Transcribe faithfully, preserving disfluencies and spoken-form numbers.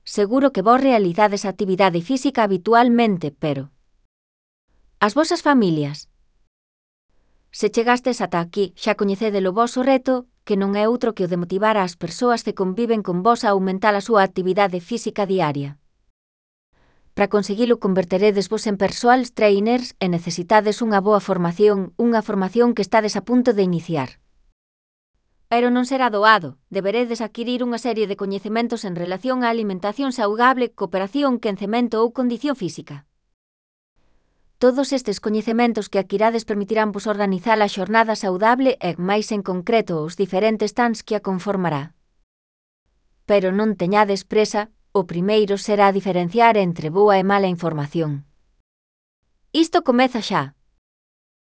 Seguro que vos realizades actividade física habitualmente, pero... As vosas familias? Se chegastes ata aquí, xa coñecedes o voso reto, que non é outro que o de motivar ás persoas que conviven con vos a aumentar a súa actividade física diaria. Para conseguilo converteredes vos en personal trainers e necesitades unha boa formación, unha formación que estades a punto de iniciar. Pero non será doado, deberedes adquirir unha serie de coñecementos en relación á alimentación saudable, cooperación, quencemento ou condición física. Todos estes coñecementos que adquirades permitirán vos organizar a xornada saudable e, máis en concreto, os diferentes tans que a conformará. Pero non teñades presa, o primeiro será diferenciar entre boa e mala información. Isto comeza xa.